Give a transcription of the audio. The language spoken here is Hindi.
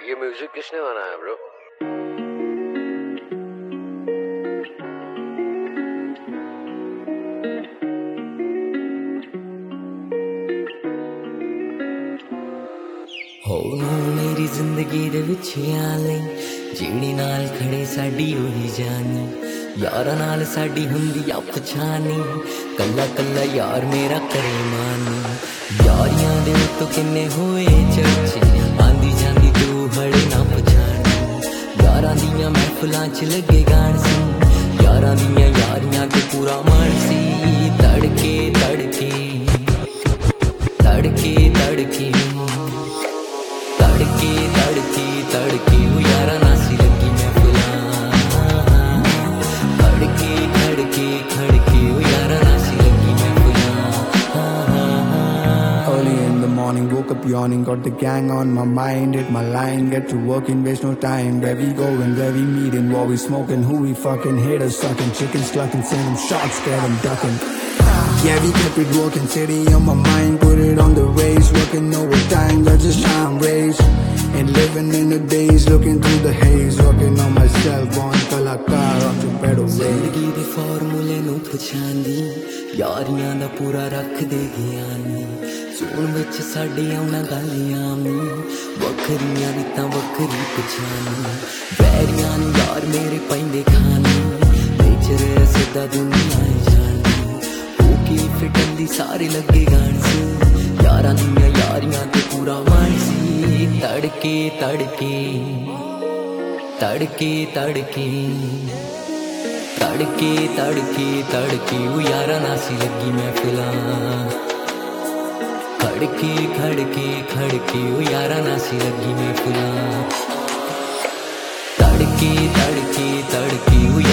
ये म्यूजिक किसने बनाया ब्रो? हो मेरी जिंदगी दे विच आले जेड़ी नाल खड़े साडी ओही जानी यारा नाल साडी हुंदी आ पछानी कल्ला कल्ला यार मेरा करे मानी यारियां दे तो किन्ने होए चर्चे आंदी जांदी तू हड़े ना पछानी यारां दियां महफिलां च लगे गान सी यारां दियां यारियां ते पूरा मन सी तड़के तड़के तड़के तड़के तड़के तड़के तड़के वो यारा नासी लगी महफिलां खड़के खड़के खड़के वो यारा नासी लगी महफिलां Early in the morning, woke up yawning, got the gang on my mind, hit my line, get to work and waste no time. Where we going, where we meeting, what we smoking, who we fucking, haters sucking, chickens clucking, send them shots, scared them ducking. Yeah, we kept it working, city on my mind, put it on the race, working overtime, got just time raise. And living in the days, looking through the haze, working on myself, one kalakar, on to better ways. जिंदगी दे फार्मूले नू पछांदी यारियां दा पूरा रख दे ज्ञानी सुन विच साडे आउणा गालियां नी वखरियां दी तां वखरी पछानी वैरियां नू यार मेरे पैंदे खानी नेचर सिद्धा दुनिया जानी ओकी फिटन दी सारे लगे गान सी यारां दियां यारियां ते पूरा मान सी तड़के तड़के तड़के तड़के तड़के तड़के तड़के वो यारा नासी लगी महफिलां खड़के खड़के खड़के वो यारा नासी लगी महफिलां तड़के तड़के तड़के वो